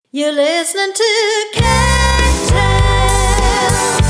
You're listening to Cat Tales.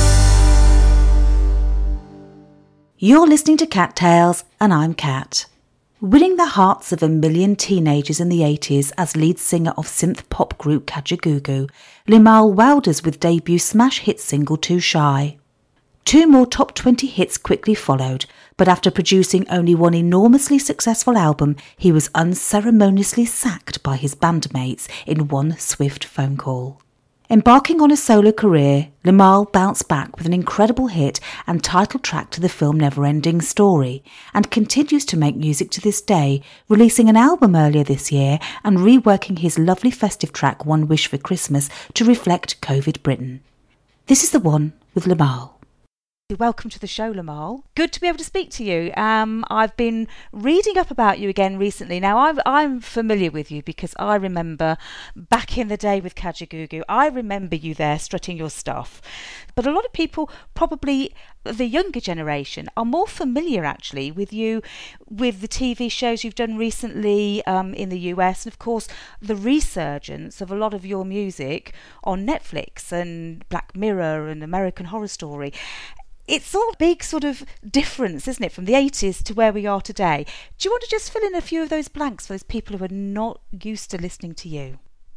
You're listening to Cat Tales, and I'm Cat. Winning the hearts of a million teenagers in the 80s as lead singer of synth pop group Kajagoogoo, Limahl wowed us with debut smash hit single Too Shy. Two more top 20 hits quickly followed, but after producing only one enormously successful album, he was unceremoniously sacked by his bandmates in one swift phone call. Embarking on a solo career, Limahl bounced back with an incredible hit and title track to the film Neverending Story, and continues to make music to this day, releasing an album earlier this year and reworking his lovely festive track One Wish for Christmas to reflect COVID Britain. This is the one with Limahl. Welcome to the show, Limahl. Good to be able to speak to you. I've been reading up about you again recently. Now, I'm familiar with you because I remember back in the day with Kajagoogoo, I remember you there strutting your stuff. But a lot of people, probably the younger generation, are more familiar actually with you, with the TV shows you've done recently in the US, and of course the resurgence of a lot of your music on Netflix and Black Mirror and American Horror Story. It's all a big sort of difference, isn't it, from the 80s to where we are today. Do you want to just fill in a few of those blanks for those people who are not used to listening to you?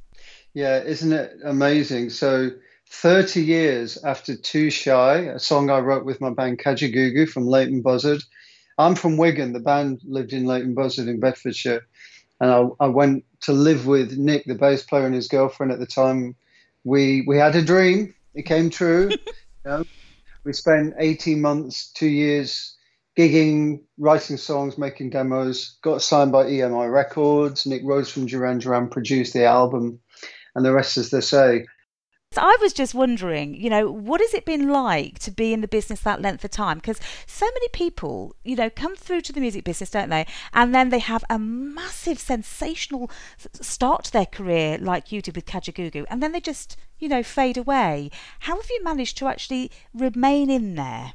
Yeah, isn't it amazing? So 30 years after Too Shy, a song I wrote with my band Kajagoogoo from Leighton Buzzard. I'm from Wigan. The band lived in Leighton Buzzard in Bedfordshire. And I went to live with Nick, the bass player, and his girlfriend at the time. We had a dream. It came true. You know? We spent 18 months, 2 years gigging, writing songs, making demos, got signed by EMI Records. Nick Rhodes from Duran Duran produced the album, and the rest, as they say. So I was just wondering, what has it been like to be in the business that length of time? Because so many people, come through to the music business, don't they? And then they have a massive, sensational start to their career like you did with Kajagoogoo, and then they just, fade away. How have you managed to actually remain in there?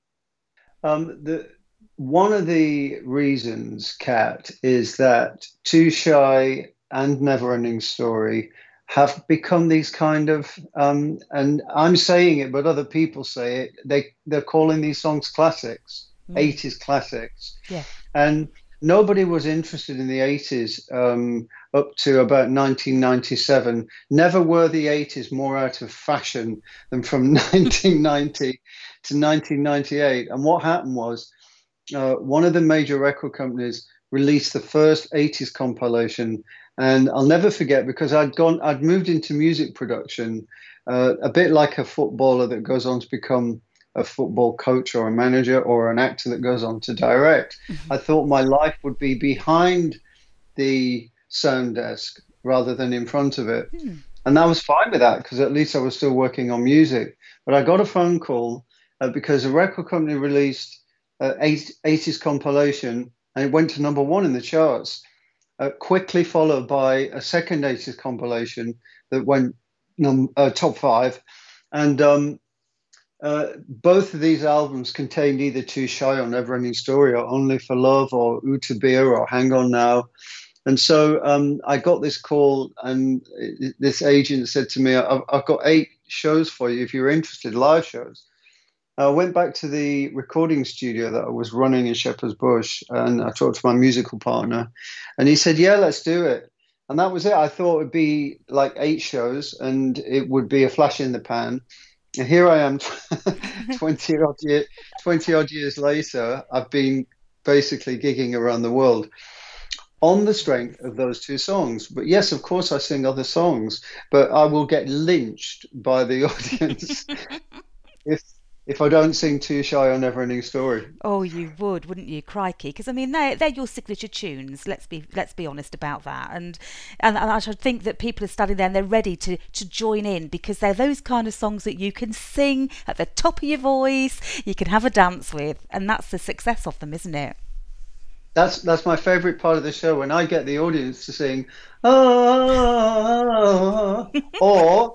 One of the reasons, Kat, is that Too Shy and Neverending Story have become these kind of, and I'm saying it, but other people say it, they're calling these songs classics, 80s classics. Yeah. And nobody was interested in the 80s up to about 1997. Never were the 80s more out of fashion than from 1990 to 1998. And what happened was one of the major record companies released the first 80s compilation. And I'll never forget, because I'd moved into music production, a bit like a footballer that goes on to become a football coach or a manager, or an actor that goes on to direct. Mm-hmm. I thought my life would be behind the sound desk rather than in front of it. Mm. And I was fine with that, because at least I was still working on music. But I got a phone call because a record company released an 80s compilation, and it went to number one in the charts. Quickly followed by a second 80s compilation that went top five. And both of these albums contained either Too Shy or Neverending Story, or Only for Love, or Utabir, or Hang On Now. And so I got this call, and this agent said to me, I've got 8 shows for you if you're interested, live shows. I went back to the recording studio that I was running in Shepherd's Bush, and I talked to my musical partner, and he said, yeah, let's do it. And that was it. I thought it would be like 8 shows and it would be a flash in the pan. And here I am 20 odd years later. I've been basically gigging around the world on the strength of those 2 songs. But yes, of course, I sing other songs, but I will get lynched by the audience if I don't sing Too Shy or Neverending Story. Oh, you would, wouldn't you? Crikey. Because, I mean, they're your signature tunes. Let's be honest about that. And I should think that people are standing there and they're ready to join in, because they're those kind of songs that you can sing at the top of your voice, you can have a dance with, and that's the success of them, isn't it? That's my favourite part of the show, when I get the audience to sing, ah, or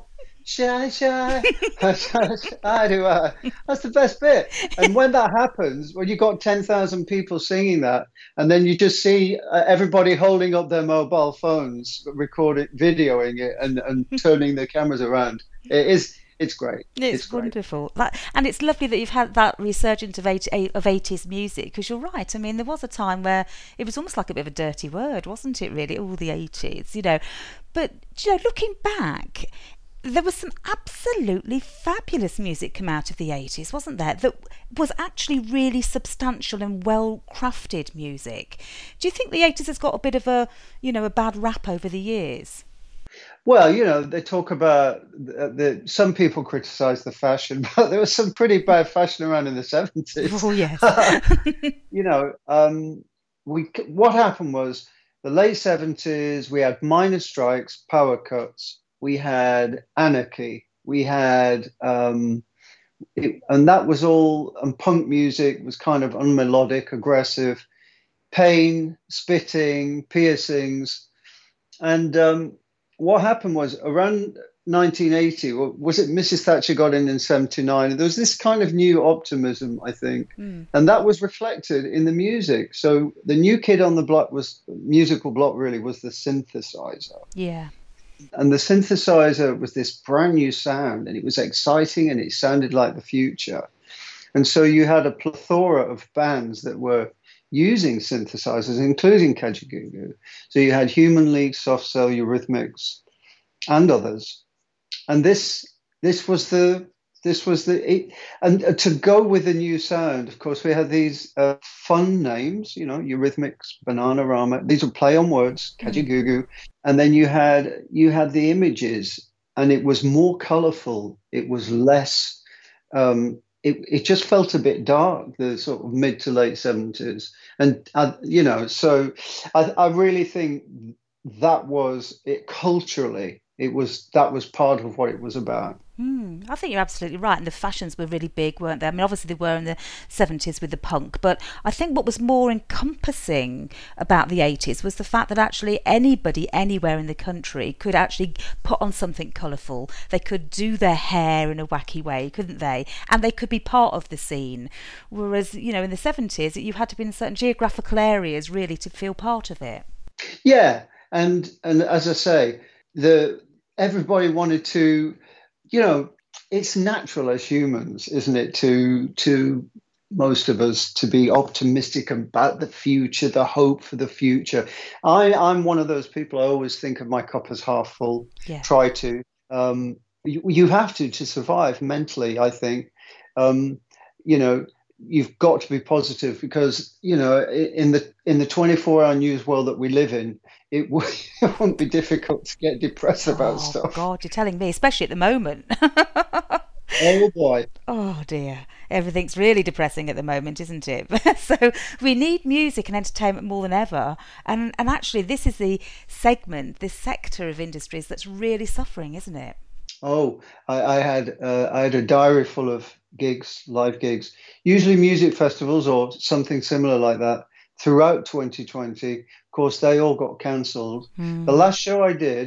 Shy, shy, I do. That's the best bit. And when that happens, when you've got 10,000 people singing that, and then you just see everybody holding up their mobile phones, recording, videoing it, and turning their cameras around, it's great. It's great. wonderful. And it's lovely that you've had that resurgence of 80s music, because you're right. I mean, there was a time where it was almost like a bit of a dirty word, wasn't it, really, all the 80s, you know. But, you know, looking back, there was some absolutely fabulous music come out of the 80s, wasn't there, that was actually really substantial and well-crafted music. Do you think the 80s has got a bit of a, you know, a bad rap over the years? Well, you know, they talk about some people criticize the fashion, but there was some pretty bad fashion around in the 70s. Oh, yes. You know, what happened was the late 70s, we had miners' strikes, power cuts, we had anarchy, we had, and that was all, and punk music was kind of unmelodic, aggressive, pain, spitting, piercings, and what happened was around 1980, was it Mrs. Thatcher got in 79? There was this kind of new optimism, I think, and that was reflected in the music. So the new kid on the block musical block really was the synthesizer. Yeah. And the synthesizer was this brand new sound, and it was exciting, and it sounded like the future. And so you had a plethora of bands that were using synthesizers, including Kajagoogoo. So you had Human League, Soft Cell, Eurythmics, and others. And this was and to go with the new sound. Of course, we had these fun names, you know, Eurythmics, Bananarama. These would play on words, Kajagoogoo, and then you had the images, and it was more colourful. It was less. It just felt a bit dark, the sort of mid to late 70s. And, you know, so I really think that was it culturally. That was part of what it was about. I think you're absolutely right. And the fashions were really big, weren't they? I mean, obviously they were in the 70s with the punk, but I think what was more encompassing about the 80s was the fact that actually anybody anywhere in the country could actually put on something colourful. They could do their hair in a wacky way, couldn't they? And they could be part of the scene. Whereas, you know, in the 70s, you had to be in certain geographical areas really to feel part of it. Yeah. And as I say, everybody wanted to, you know, it's natural as humans, isn't it, to most of us to be optimistic about the future, the hope for the future. I'm one of those people. I always think of my cup as half full. Yeah. Try to. You have to survive mentally, I think. You know, you've got to be positive because, you know, in the 24-hour news world that we live in, it won't be difficult to get depressed about stuff. Oh, God, you're telling me, especially at the moment. Oh, boy. Oh, dear. Everything's really depressing at the moment, isn't it? So we need music and entertainment more than ever. And actually, this is the segment, this sector of industries that's really suffering, isn't it? Oh, I had a diary full of gigs, live gigs, usually music festivals or something similar like that throughout 2020. Of course, they all got cancelled. The last show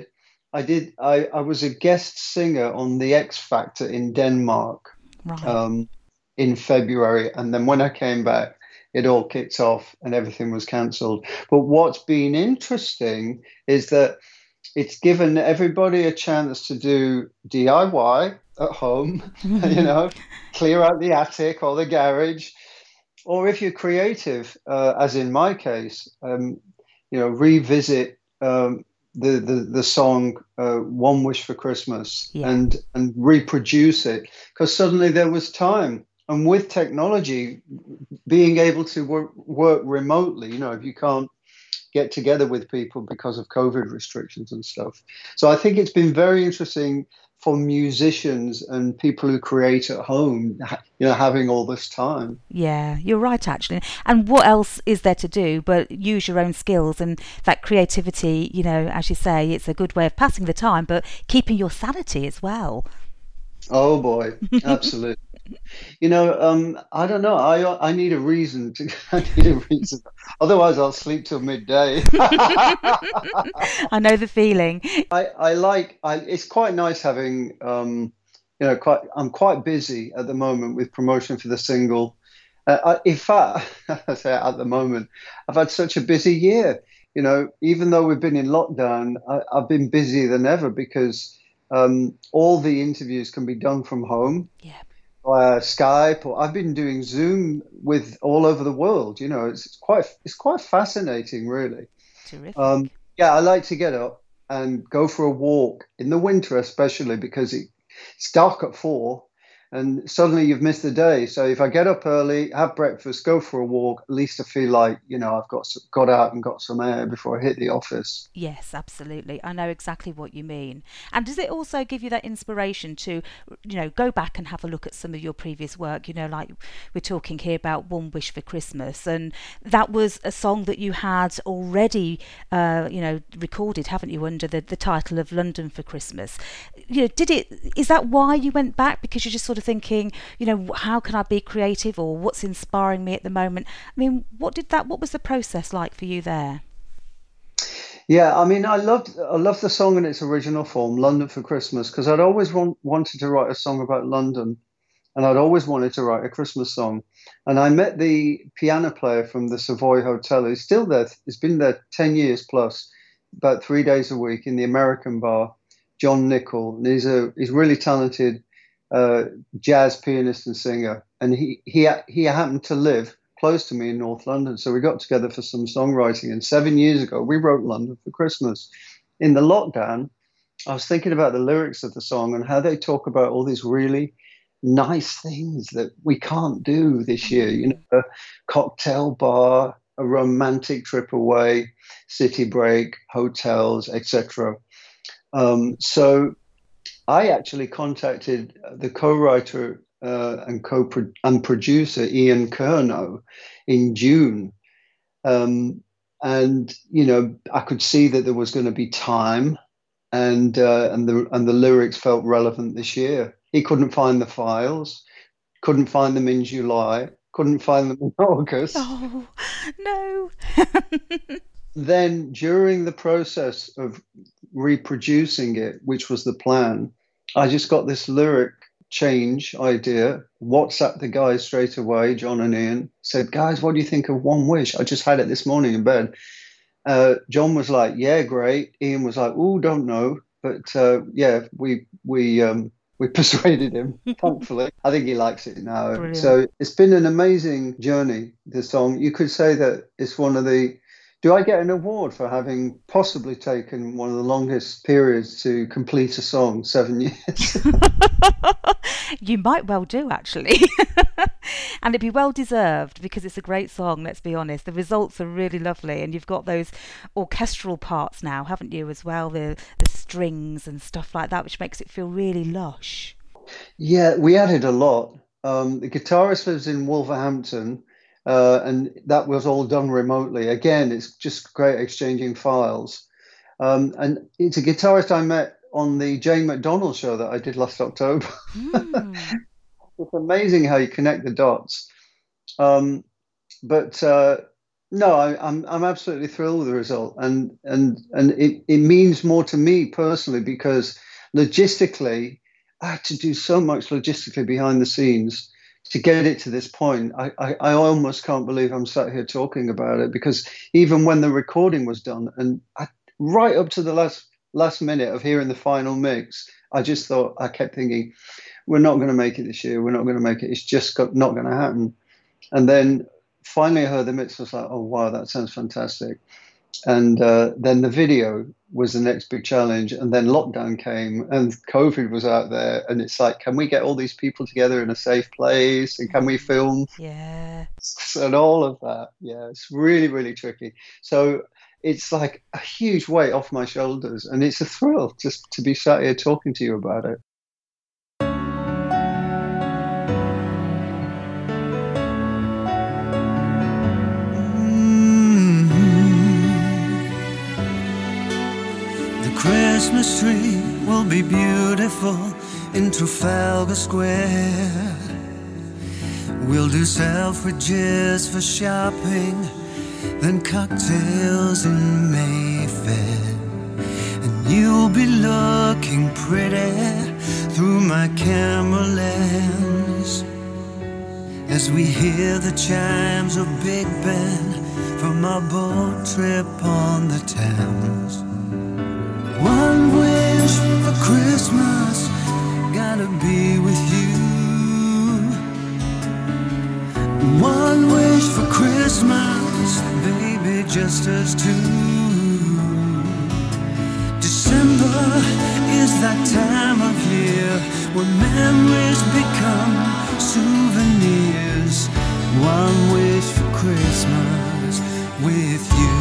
I was a guest singer on the X Factor in Denmark, Right. in February. And then when I came back, it all kicked off and everything was cancelled. But what's been interesting is that it's given everybody a chance to do DIY at home, you know, clear out the attic or the garage. Or if you're creative, as in my case, you know, revisit the song "One Wish for Christmas" and reproduce it, because suddenly there was time. And with technology, being able to work remotely, you know, if you can't get together with people because of COVID restrictions and stuff. So I think it's been very interesting for musicians and people who create at home, you know, having all this time. Yeah, you're right, actually. And what else is there to do but use your own skills and that creativity, you know, as you say, it's a good way of passing the time, but keeping your sanity as well. Oh boy, absolutely. I don't know. I need a reason to. I need a reason. Otherwise, I'll sleep till midday. I know the feeling. I like. It's quite nice having. Quite. I'm quite busy at the moment with promotion for the single. In fact, I say at the moment, I've had such a busy year. Even though we've been in lockdown, I've been busier than ever because all the interviews can be done from home Yeah, via Skype, or I've been doing Zoom with all over the world. It's quite fascinating, really. terrific. Yeah, I like to get up and go for a walk in the winter, especially because it's dark at 4, and suddenly you've missed the day. So if I get up early, have breakfast, go for a walk, at least I feel like I've got out and got some air before I hit the office. Yes, absolutely. I know exactly what you mean. And does it also give you that inspiration to, go back and have a look at some of your previous work? Like we're talking here about One Wish for Christmas, and that was a song that you had already, recorded, haven't you, under the title of London for Christmas? Is that why you went back? Because you're just sort of thinking, how can I be creative, or what's inspiring me at the moment? I mean, what was the process like for you there? Yeah, I mean, I loved the song in its original form, London for Christmas, because I'd always wanted to write a song about London, and I'd always wanted to write a Christmas song. And I met the piano player from the Savoy Hotel, who's still there. He's been there 10 years plus, about 3 days a week in the American bar, John Nickel. And he's really talented uh, jazz pianist and singer. And he happened to live close to me in North London. So we got together for some songwriting. And 7 years ago, we wrote London for Christmas. In the lockdown, I was thinking about the lyrics of the song and how they talk about all these really nice things that we can't do this year. A cocktail bar, a romantic trip away, city break, hotels, etc. So I actually contacted the co-writer and producer Ian Kerno in June, and I could see that there was going to be time, and the lyrics felt relevant this year. He couldn't find the files, couldn't find them in July, couldn't find them in August. Oh, no. Then during the process of reproducing it, which was the plan, I just got this lyric change idea. WhatsApp the guys straight away, John and Ian, said, "Guys, what do you think of One Wish? I just had it this morning in bed." John was like, "Yeah, great." Ian was like, "Oh, don't know," but yeah, we persuaded him. Thankfully, I think he likes it now. Brilliant. So it's been an amazing journey. The song, you could say that it's one of the. Do I get an award for having possibly taken one of the longest periods to complete a song, 7 years? You might well do, actually. And it'd be well deserved because it's a great song, let's be honest. The results are really lovely, and you've got those orchestral parts now, haven't you, as well? The strings and stuff like that, which makes it feel really lush. Yeah, we added a lot. The guitarist lives in Wolverhampton, and that was all done remotely. Again, it's just great exchanging files. And it's a guitarist I met on the Jane McDonald show that I did last October. Mm. It's amazing how you connect the dots. Um, but no, I'm absolutely thrilled with the result, and it means more to me personally because logistically, I had to do so much logistically behind the scenes to get it to this point. I almost can't believe I'm sat here talking about it because even when the recording was done, and right up to the last minute of hearing the final mix, I kept thinking, we're not going to make it this year. We're not going to make it. It's just not going to happen. And then finally I heard the mix. I was like, oh, wow, that sounds fantastic. And then the video was the next big challenge. And then lockdown came and COVID was out there. And it's like, can we get all these people together in a safe place? And can we film? Yeah. And all of that. Yeah, it's really, really tricky. So it's like a huge weight off my shoulders. And it's a thrill just to be sat here talking to you about it. The Christmas tree will be beautiful in Trafalgar Square. We'll do Selfridges for shopping, then cocktails in Mayfair. And you'll be looking pretty through my camera lens as we hear the chimes of Big Ben from our boat trip on the Thames. One wish for Christmas, gotta be with you. One wish for Christmas, baby, just us two. December is that time of year when memories become souvenirs. One wish for Christmas with you.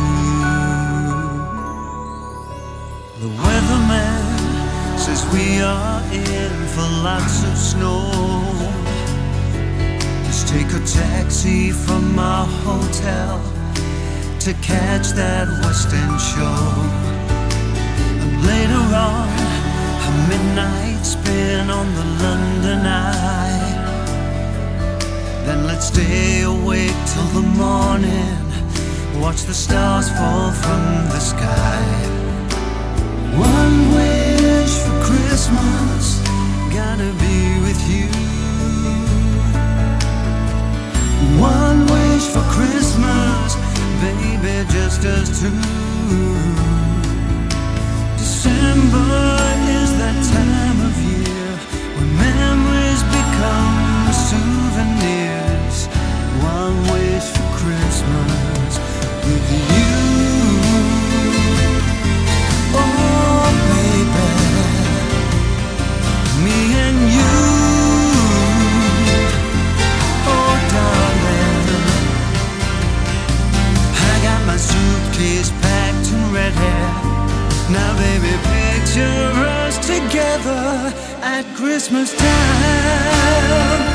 The weatherman says we are in for lots of snow. Just take a taxi from our hotel to catch that West End show. And later on, a midnight spin on the London Eye. Then let's stay awake till the morning, watch the stars fall from the sky. One wish for Christmas, gotta be with you. One wish for Christmas, baby, just us two. December is that time of year when memories become souvenirs. One wish for Christmas with you. Oh, baby, me and you. Oh, darling, I got my suitcase packed and ready. Now, baby, picture us together at Christmas time.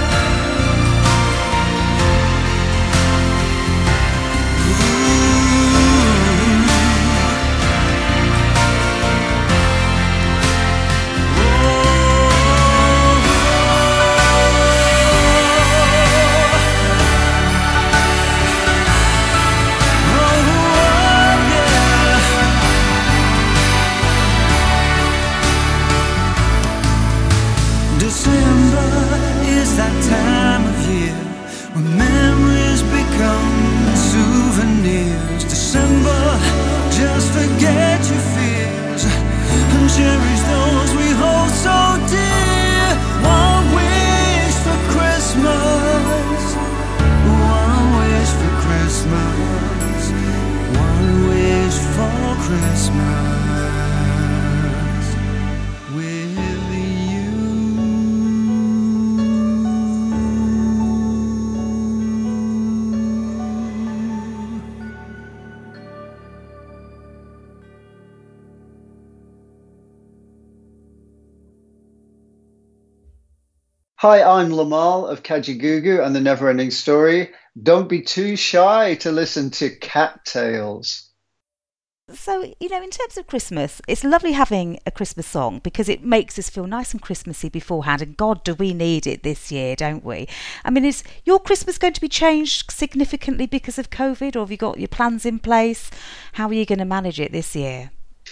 That time of year when memories become souvenirs. December, just forget your fears and cherish those we hold so dear. One wish for Christmas, one wish for Christmas, one wish for Christmas. Hi, I'm Lamal of Kajagoogoo and the Neverending Story. Don't be too shy to listen to Cat Tales. So, in terms of Christmas, it's lovely having a Christmas song because it makes us feel nice and Christmassy beforehand. And God, do we need it this year, don't we? I mean, is your Christmas going to be changed significantly because of COVID, or have you got your plans in place? How are you going to manage it this year?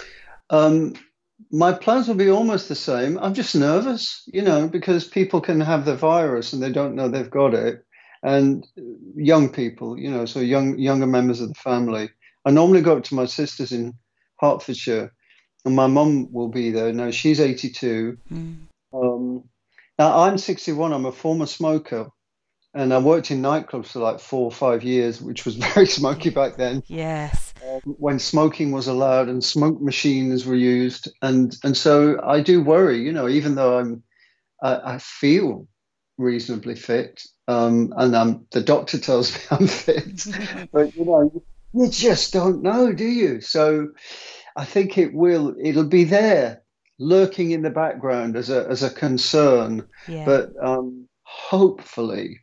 My plans will be almost the same. I'm just nervous, because people can have the virus and they don't know they've got it. And young people, so younger members of the family. I normally go up to my sister's in Hertfordshire, and my mum will be there. Now, she's 82. Now, I'm 61. I'm a former smoker, and I worked in nightclubs for like 4 or 5 years, which was very smoky back then. Yes. When smoking was allowed and smoke machines were used. And so I do worry, even though I feel reasonably fit, and the doctor tells me I'm fit, but you just don't know, do you? So I think it'll be there, lurking in the background as a concern. Yeah. But hopefully,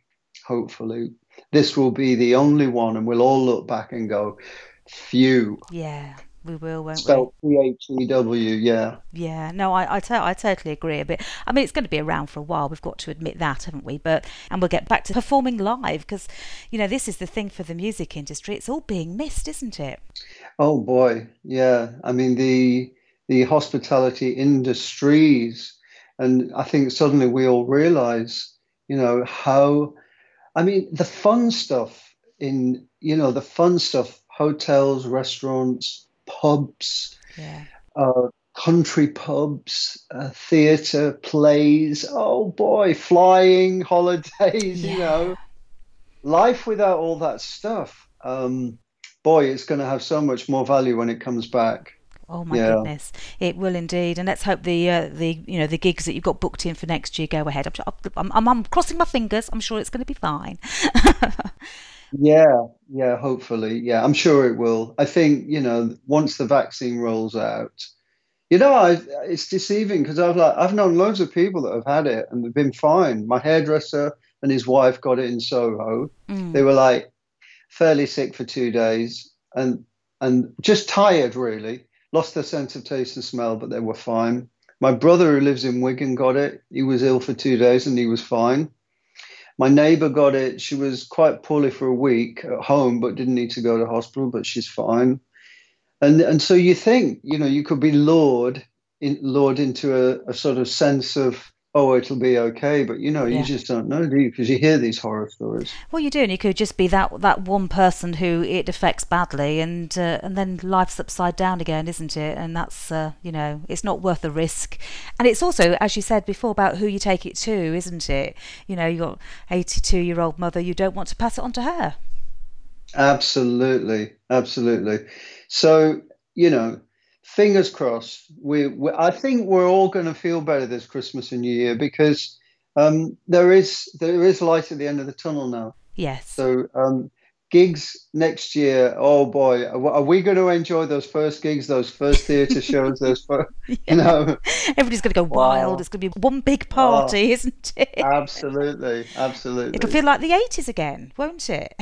this will be the only one, and we'll all look back and go, phew. Yeah. We will, won't we? Spelled Phew, yeah. Yeah, no, I totally agree. But I mean, it's going to be around for a while. We've got to admit that, haven't we? And we'll get back to performing live because, this is the thing for the music industry. It's all being missed, isn't it? Oh boy, yeah. I mean the hospitality industries, and I think suddenly we all realize, how. I mean, the fun stuff the fun stuff, hotels, restaurants, pubs, Yeah. country pubs, theatre, plays. Oh boy, flying, holidays, Yeah. life without all that stuff. Boy, it's going to have so much more value when it comes back. Oh my Yeah. goodness, it will indeed, and let's hope the gigs that you've got booked in for next year go ahead. I'm crossing my fingers. I'm sure it's going to be fine. Yeah, yeah, hopefully. Yeah, I'm sure it will. I think, once the vaccine rolls out, it's deceiving because I've known loads of people that have had it and they've been fine. My hairdresser and his wife got it in Soho. They Mm. were like fairly sick for 2 days and just tired really, lost their sense of taste and smell, but they were fine. My brother who lives in Wigan got it. He was ill for 2 days and he was fine. My neighbor got it. She was quite poorly for a week at home, but didn't need to go to hospital, but she's fine. And so you think, you could be lured into a sort of sense of, oh, it'll be okay, but you Yeah. just don't know, do you? Because you hear these horror stories. Well, you do, and you could just be that one person who it affects badly, and then life's upside down again, isn't it? And that's it's not worth the risk. And it's also, as you said before, about who you take it to, isn't it? Your 82-year-old mother, you don't want to pass it on to her. Absolutely, absolutely. So, fingers crossed. I think we're all going to feel better this Christmas and New Year because there is light at the end of the tunnel now. Yes. So gigs next year. Oh boy, are we going to enjoy those first gigs, those first theatre shows, those first, Yeah. Everybody's going to go wild. wow. It's going to be one big Oh, party, isn't it? absolutely, It'll absolutely. feel like the 80s again, won't it?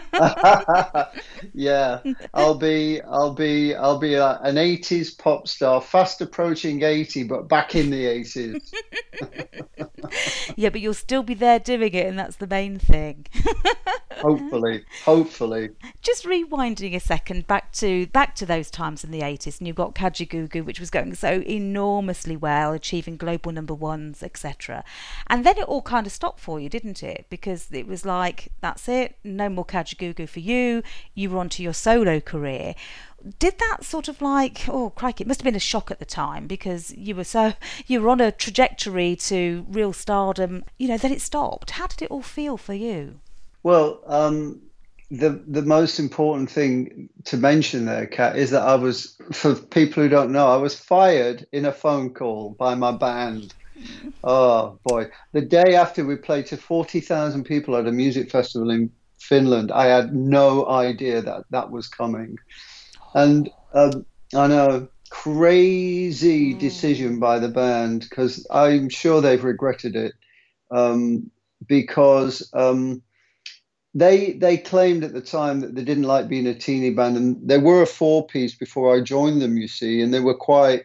Yeah, I'll be an 80s pop star, fast approaching 80, but back in the 80s. Yeah, but you'll still be there doing it, and that's the main thing. Hopefully, hopefully. Just rewinding a second back to those times in the 80s, and you've got Kajagoogoo, which was going so enormously well, achieving global number ones, etc. And then it all kind of stopped for you, didn't it? Because it was like, that's it, no more Kajagoogoo for you. You were onto your solo career. Did that sort of like, oh crikey, it must have been a shock at the time because you were on a trajectory to real stardom, then it stopped. How did it all feel for you? Well, the most important thing to mention there, Kat, is that for people who don't know, I was fired in a phone call by my band. Oh boy. The day after we played to 40,000 people at a music festival in Finland, I had no idea that that was coming. And I know, crazy decision by the band because I'm sure they've regretted it because they claimed at the time that they didn't like being a teeny band, and they were a four-piece before I joined them, you see, and they were quite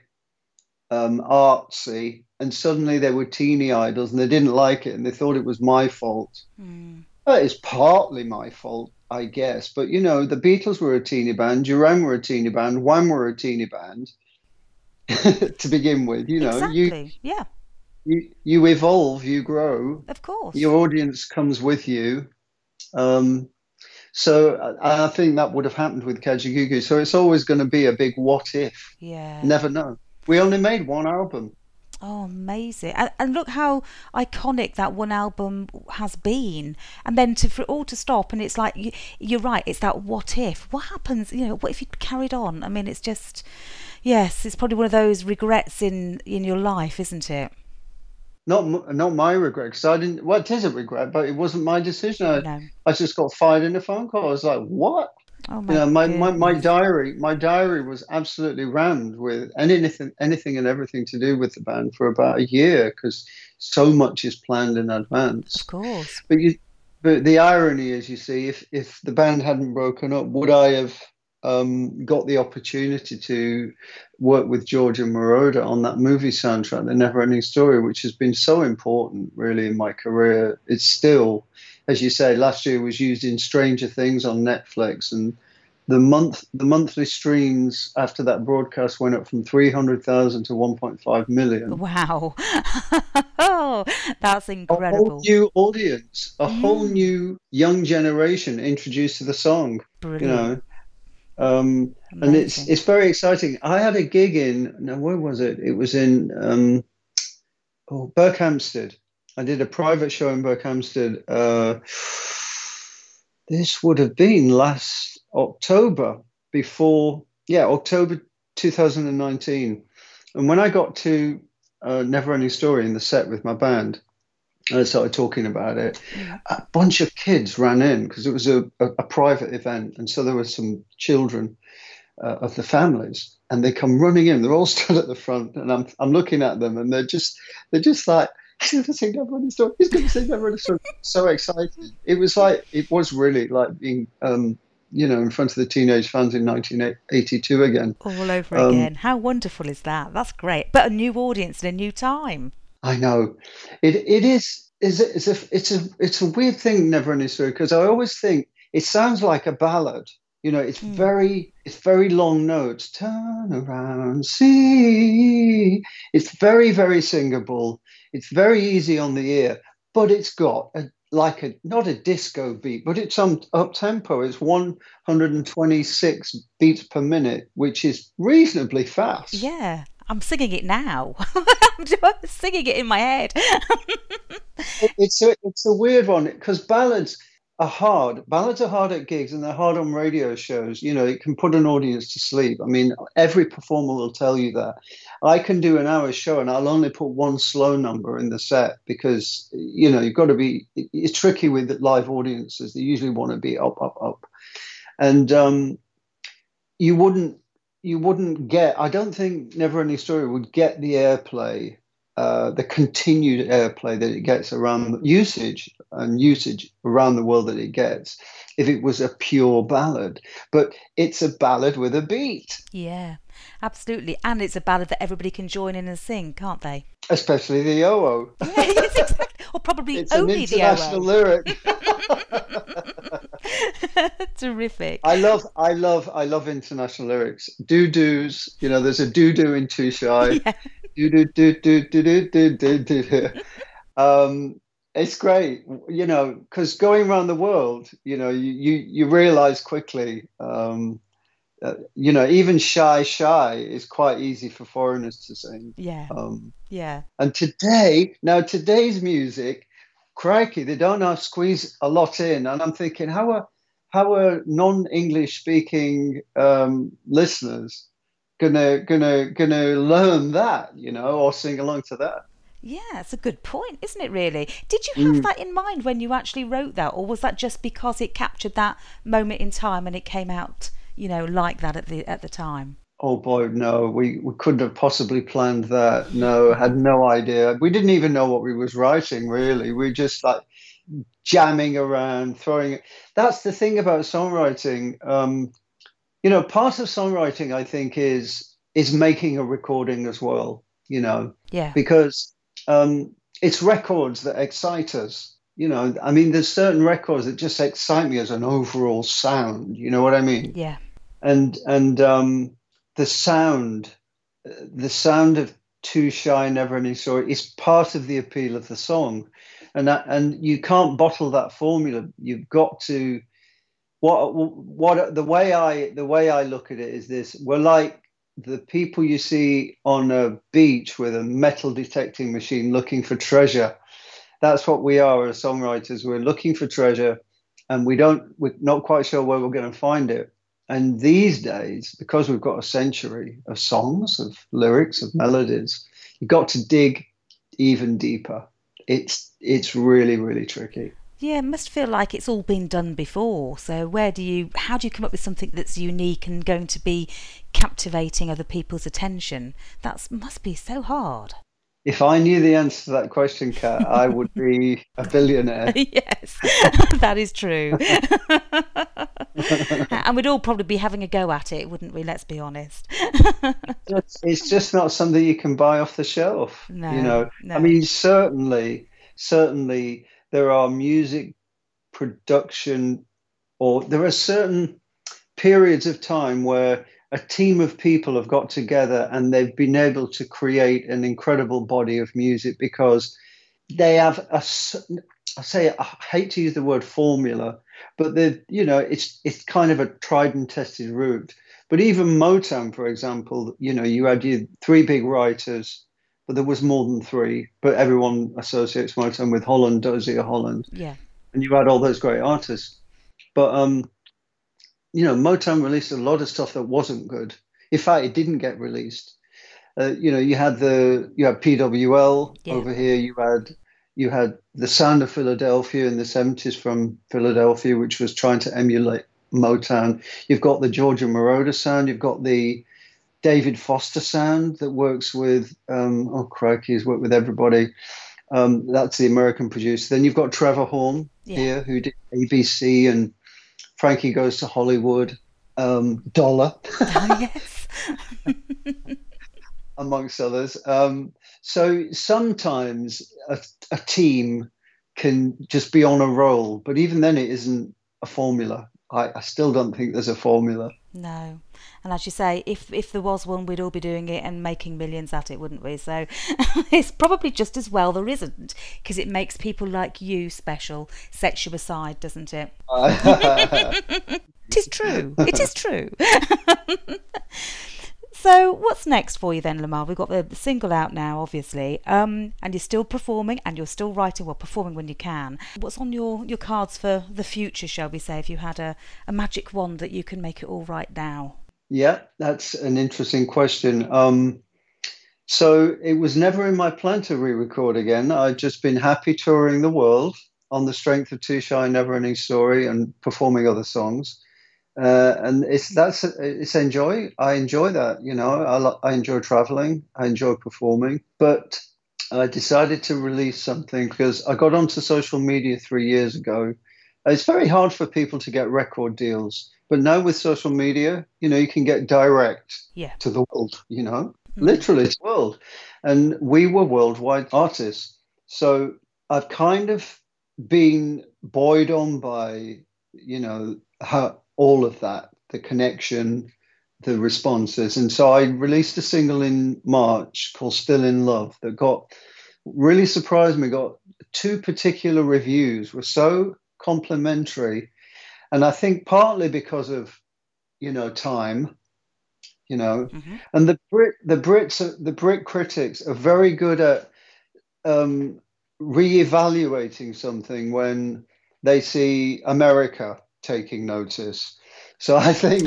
artsy, and suddenly they were teeny idols, and they didn't like it, and they thought it was my fault. Mm. It's partly my fault, I guess, but the Beatles were a teeny band, Duran were a teeny band, Wham were a teeny band to begin with. Exactly. Yeah, You evolve, you grow, of course. your audience comes with you. Um, so I think that would have happened with Kajagoogoo. So it's always going to be a big what if. Yeah. Never know. We only made one album. Oh, amazing. And look how iconic that one album has been. And then for it all to stop, and it's like, you're right, it's that what if. What happens, what if you carried on? I mean, it's just, yes, it's probably one of those regrets in your life, isn't it? Not my regret, because I didn't. Well, it is a regret, but it wasn't my decision. No. I just got fired in a phone call. I was like, what? Oh my My goodness. diary was absolutely rammed with anything and everything to do with the band for about a year because so much is planned in Of advance. course. But the irony is, you see, if the band hadn't broken up, would I have got the opportunity to work with Giorgio Moroder on that movie soundtrack, The Never-Ending Story, which has been so important, really, in my career. It's still, as you say, last year was used in Stranger Things on Netflix, and the monthly streams after that broadcast went up from 300,000 to 1.5 million. Wow. Oh, that's A incredible. whole new audience, a whole new young generation introduced to the song. Brilliant. And Amazing. it's very exciting. I had a gig where was it? It was in Berkhamsted. I did a private show in Berkhamsted. This would have been last October, October 2019. And when I got to Never-Ending Story in the set with my band, and I started talking about it, a bunch of kids ran in because it was a private event. And so there were some children of the families, and they come running in. They're all stood at the front, and I'm looking at them, and they're just like, he's going to sing Never-Ending Story. He's going to sing Never-Ending Story. So excited. It was really like being, in front of the teenage fans in 1982 again. All over again. How wonderful is that? That's great. But a new audience in a new time. I know, it is. It's a weird thing, Never-Ending Story, because I always think it sounds like a ballad. It's very long notes. Turn around, see. It's very, very singable. It's very easy on the ear, but it's got not a disco beat, but it's up tempo. It's 126 beats per minute, which is reasonably fast. Yeah. I'm singing it now. I'm singing it in my head. It's a weird one because ballads are hard. Ballads are hard at gigs, and they're hard on radio shows. It can put an audience to sleep. I mean, every performer will tell you that. I can do an hour show, and I'll only put one slow number in the set because you've got to be. It's tricky with live audiences. They usually want to be up, up, up, and you wouldn't get. I don't think Never-Ending Story would get the airplay, the continued airplay that it gets around usage around the world that it gets if it was a pure ballad. But it's a ballad with a beat. Yeah, absolutely. And it's a ballad that everybody can join in and sing, can't they? Especially the OO. Yeah, yes, exactly. Or probably It's only an international the lyric. OO. Terrific. I love international lyrics. Doo-doos. There's a doo-doo in Too Shy. Yeah. Do-do-do-do-do-do-do-do. It's great, because going around the world, you realize quickly, even Shy is quite easy for foreigners to sing. Yeah. Yeah. And today's music, crikey, they don't squeeze a lot in. And I'm thinking, how are non-English speaking listeners gonna learn that, or sing along to that? Yeah, it's a good point, isn't it, really? Did you have that in mind when you actually wrote that, or was that just because it captured that moment in time and it came out, like that at the time? Oh boy, no, we couldn't have possibly planned that. No, had no idea. We didn't even know what we was writing, really. We just like jamming around, throwing it. That's the thing about songwriting. Part of songwriting, I think, is making a recording as well, Yeah. because it's records that excite us. I mean, there's certain records that just excite me as an overall sound. You know what I mean? Yeah. And the sound of Too Shy, Never-Ending Story is part of the appeal of the song, and you can't bottle that formula. You've got to. The way I look at it is this: we're like the people you see on a beach with a metal detecting machine looking for treasure. That's what we are as songwriters. We're looking for treasure, and we're not quite sure where we're going to find it. And these days, because we've got a century of songs, of lyrics, of melodies, you've got to dig even deeper. It's really, really tricky. Yeah, it must feel like it's all been done before. So how do you come up with something that's unique and going to be captivating other people's attention? That must be so hard. If I knew the answer to that question, Kat, I would be a billionaire. Yes, that is true. And we'd all probably be having a go at it, wouldn't we? Let's be honest. It's just not something you can buy off the shelf. No, You know, no. I mean, certainly there are music production, or there are certain periods of time where a team of people have got together and they've been able to create an incredible body of music because they have I hate to use the word formula, but it's kind of a tried and tested route. But even Motown, for example, you had your three big writers, but there was more than three. But everyone associates Motown with Holland, Dozier Holland, Yeah. and you had all those great artists. But Motown released a lot of stuff that wasn't good. In fact, it didn't get released. You had PWL Yeah. over here. You had the sound of Philadelphia in the 70s from Philadelphia, which was trying to emulate Motown. You've got the Georgia Moroder sound. You've got the David Foster sound that works with, he's worked with everybody. That's the American producer. Then you've got Trevor Horn here, who did ABC and Frankie Goes to Hollywood, Dollar. Oh, yes. Amongst others. So sometimes a team can just be on a roll, but even then it isn't a formula. I still don't think there's a formula. No. And as you say, if there was one, we'd all be doing it and making millions at it, wouldn't we? So it's probably just as well there isn't, because it makes people like you special, sets you aside, doesn't it? It is true. It is true. So what's next for you then, Lamar? We've got the single out now, obviously, and you're still performing and you're still writing, well, performing when you can. What's on your cards for the future, shall we say, if you had a magic wand that you can make it all right now? Yeah, that's an interesting question. So it was never in my plan to re-record again. I'd just been happy touring the world on the strength of Too Shy, Never Ending Story and performing other songs. And it's enjoy. I enjoy that, I enjoy traveling. I enjoy performing. But I decided to release something because I got onto social media 3 years ago. It's very hard for people to get record deals. But now with social media, you can get direct to the world, literally to the world. And we were worldwide artists. So I've kind of been buoyed on by, how all of that, the connection, the responses. And so I released a single in March called Still in Love that really surprised me, got two particular reviews, were so complimentary. And I think partly because of, time, Mm-hmm. and the Brit critics are very good at re-evaluating something when they see America taking notice. So I think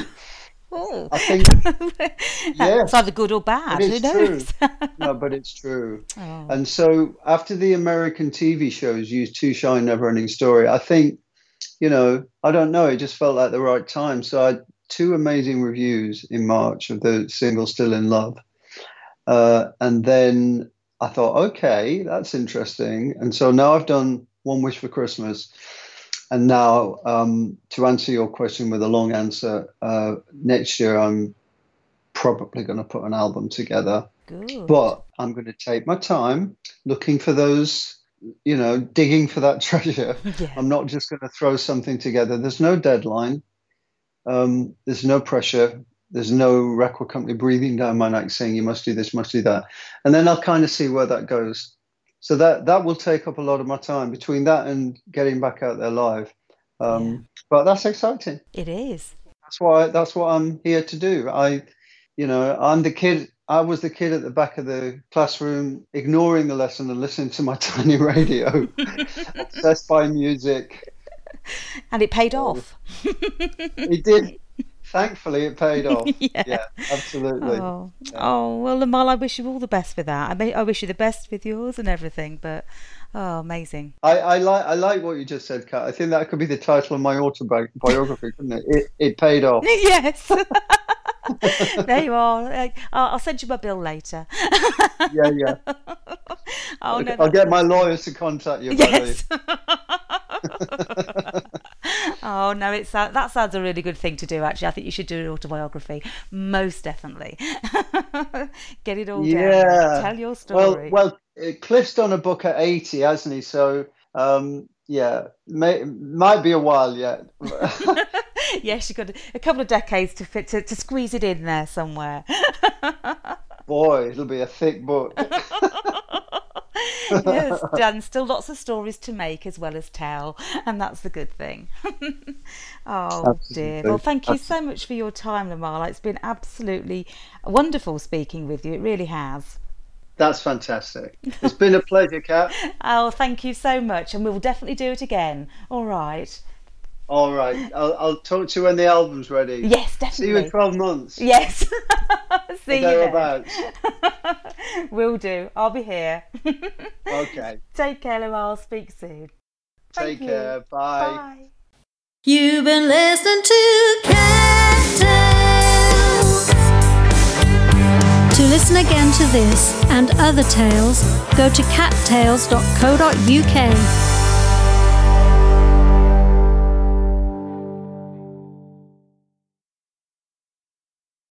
it's either good or bad. Who knows? No, but it's true. Oh. And so after the American TV shows used Too Shy, Never Ending Story, I think, I don't know, it just felt like the right time. So I had two amazing reviews in March of the single Still in Love. And then I thought, okay, that's interesting. And so now I've done One Wish for Christmas. And now, to answer your question with a long answer, next year I'm probably going to put an album together. Good. But I'm going to take my time looking for those, digging for that treasure. Yeah. I'm not just going to throw something together. There's no deadline. There's no pressure. There's no record company breathing down my neck saying you must do this, must do that. And then I'll kind of see where that goes. So that will take up a lot of my time between that and getting back out there live. But that's exciting. It is. That's what I'm here to do. I'm the kid. I was the kid at the back of the classroom, ignoring the lesson and listening to my tiny radio, obsessed by music. And it paid off. It did. Thankfully, it paid off. Yeah, absolutely. Oh, well, Lamal, I wish you all the best with that. I wish you the best with yours and everything. But amazing. I like what you just said, Kat. I think that could be the title of my autobiography, couldn't it? It paid off. Yes. There you are. I'll send you my bill later. Yeah. Oh, no, I'll get my lawyers to contact you. Yes. Oh no, that sounds a really good thing to do. Actually, I think you should do an autobiography. Most definitely. Get it all down. Tell your story. Well, Cliff's done a book at 80, hasn't he? So might be a while yet. Yes, you've got a couple of decades to squeeze it in there somewhere. Boy, it'll be a thick book. Yes, and still lots of stories to make as well as tell, and that's the good thing. Oh, Absolutely. dear. Well, thank you so much for your time, Lamala. It's been absolutely wonderful speaking with you. It really has. That's fantastic. It's been a pleasure, Kat. Oh, thank you so much, and we'll definitely do it again. All right. All right. I'll talk to you when the album's ready. Yes, definitely. See you in 12 months. Yes. See you thereabouts. Will do. I'll be here. Okay. Take care, Lamala. Speak soon. Take care. Bye. Bye. You've been listening to Cat Tales. To listen again to this and other tales, go to cattales.co.uk.